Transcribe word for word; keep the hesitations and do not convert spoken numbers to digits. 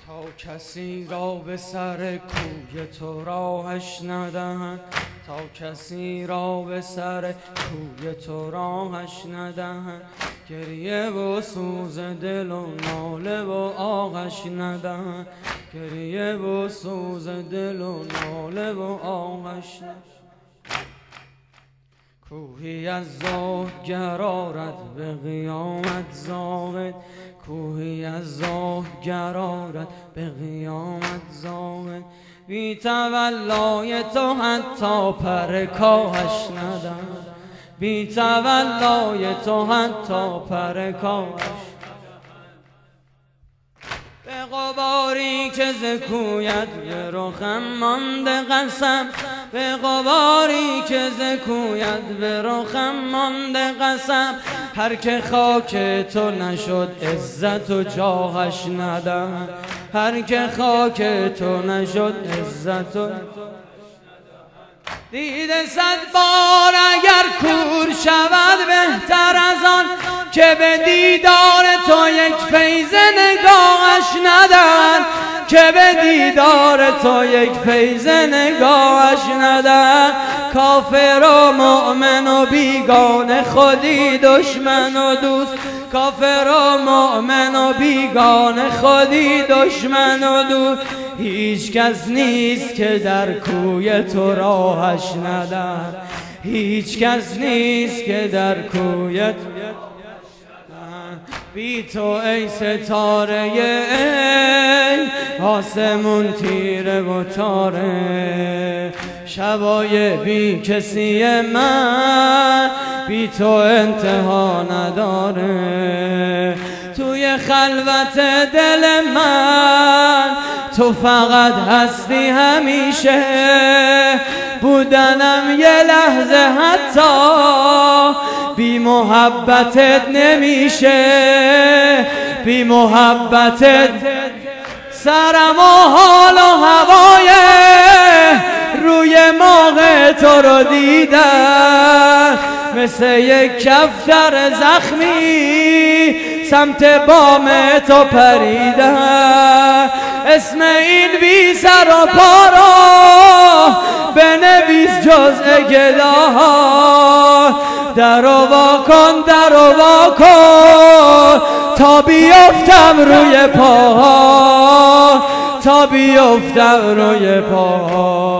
تا کسی را به سر کوی تو راهش ندهند، تا کسی را به سر کوی تو راهش ندهند، گریه و سوز دل و ناله و آغش ندهند، گریه و سوز دل و ناله و آغش ندهند. کوهی از زهد گر آرد به قیامت زاهد، کوهی از زهد گر آرد به قیامت زاهد، بی تولای تو حتی پر کاهش ندهند، بی تولای تو حتی پر کاهش به غباری که ز کویت به رخم مانده قسم، به غباری که ز کویت به رخم مانده قسم، هر که خاک تو نشد عزت و جاهش ندهند، هر که خاک تو نشد عزت و دیده صد بار اگر کور شود بهتر از آن که به دیدار تو یک فیض نگاهش ندهند، که به دیدار تو یک فیض نگاهش ندهند. کافر و مؤمن و بیگانه خودی دشمن و دوست، کافر و مؤمن و بیگانه خودی دشمن و دوست، هیچ کس نیست که در کوی تو راهش ندهند، هیچ کس نیست که در کوی تو بی تو ای ستاره ای آسمون تیره و تاره، شبای بی کسی من بی تو انتها نداره، توی خلوت دل من تو فقط هستی همیشه، بودنم یه لحظه حتی بی محبتت نمیشه، بی محبتت سرم و حال و هوای روی ماه تو رو دیدم، مثل یک کفتر زخمی سمت بام تو پریدم، اسم این بی سر و پا رو بنویس جزء گداها، در و وا کن در و وا کن تا بیفتم روی پاها، تا بیفتم روی پاها.